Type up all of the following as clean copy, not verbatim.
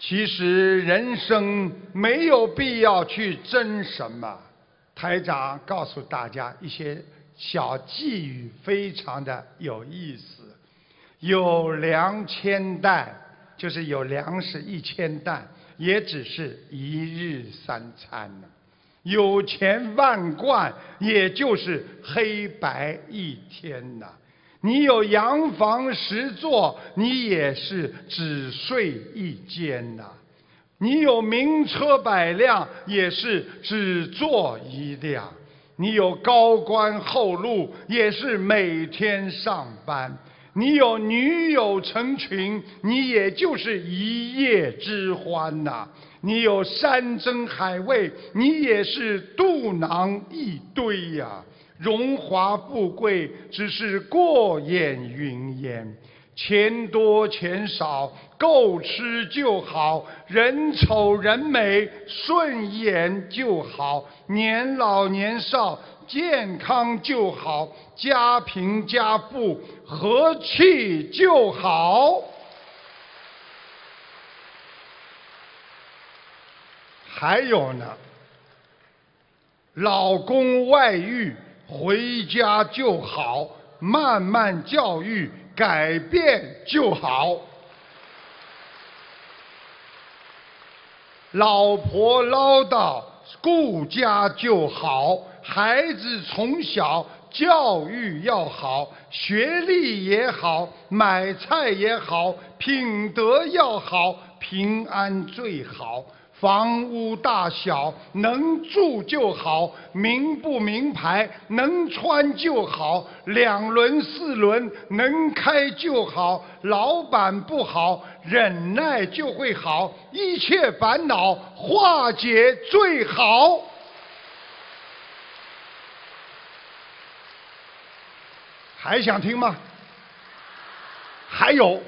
其实人生没有必要去争什么。台长告诉大家一些小寄语，非常的有意思。有粮千担，就是有粮食1000担，也只是一日3餐呢。有钱万贯，也就是黑白一天呐。你有洋房10座，你也是只睡一间呐。你有名车百辆，也是只坐一辆。你有高官厚禄，也是每天上班。你有女友成群，你也就是一夜之欢呐。你有山珍海味，你也是肚囊一堆呀。荣华富贵只是过眼云烟，钱多钱少够吃就好，人丑人美顺眼就好，年老年少健康就好，家贫家富和气就好。还有呢，老公外遇回家就好，慢慢教育改变就好。老婆唠叨顾家就好，孩子从小教育要好，学历也好，买菜也好，品德要好，平安最好。房屋大小能住就好，名不名牌能穿就好，2轮4轮能开就好，老板不好忍耐就会好，一切烦恼化解最好。还想听吗？还有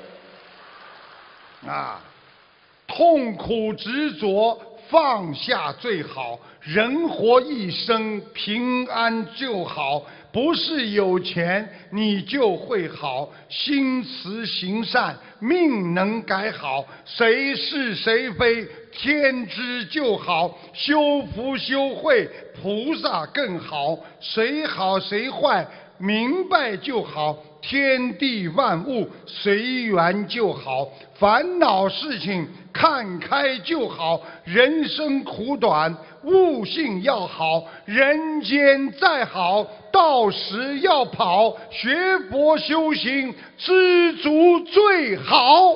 啊，痛苦执着放下最好，人活一生平安就好。不是有钱你就会好，心慈行善命能改好，谁是谁非天知就好，修福修慧菩萨更好，谁好谁坏明白就好，天地万物随缘就好，烦恼事情看开就好，人生苦短悟性要好，人间再好到时要跑，学佛修行知足最好。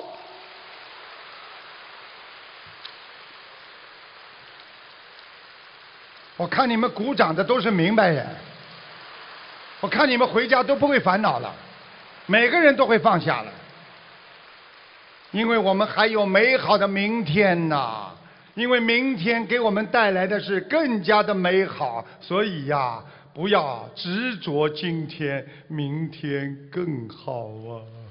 我看你们鼓掌的都是明白人，我看你们回家都不会烦恼了，每个人都会放下了，因为我们还有美好的明天呐，因为明天给我们带来的是更加的美好，所以呀，不要执着今天，明天更好啊。